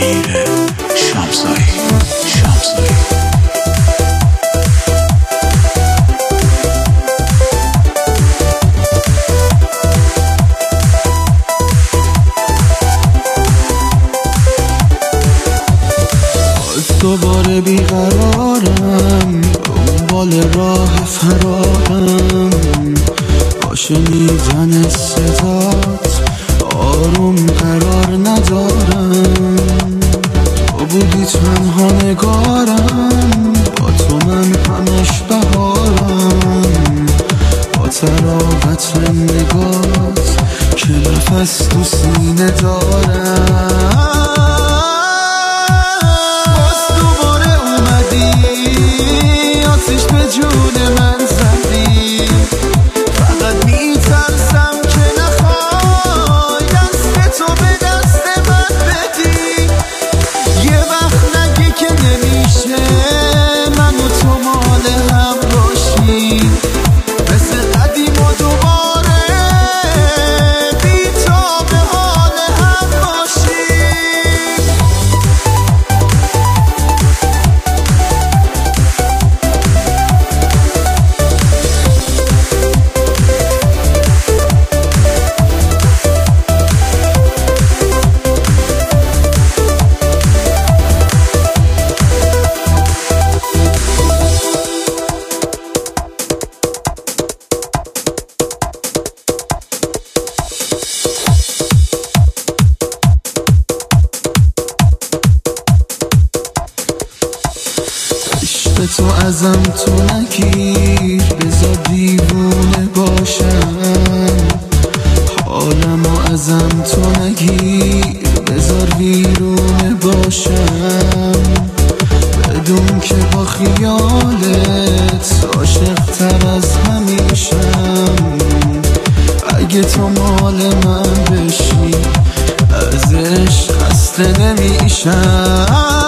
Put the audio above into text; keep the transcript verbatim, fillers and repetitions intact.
امیر شمسایی شمسایی دوباره بیقرارم، دنبال راه فرارم، باشه میزنه صدات، آروم قرار ندارم. تو بودی تنها نگارم، با تو من همش بهارم، با تراوت نگات که نفس تو سینه دارم. آتیش به جون من زدی، فقط میترسم که نخوای دست تو به دست من بدی. یه وقت نگی که نمیشه من و تو مال هم باشیم، مثل قدیم و دوباره بی تو به حال هم باشیم. به تو ازم تو نگیر، بذار دیوونه باشم. حالمو ازم تو نگیر، بذار ویرونه باشم. بدون که با خیالت عاشق تر از همیشم. اگه تو مال من بشی، ازش خسته نمیشم.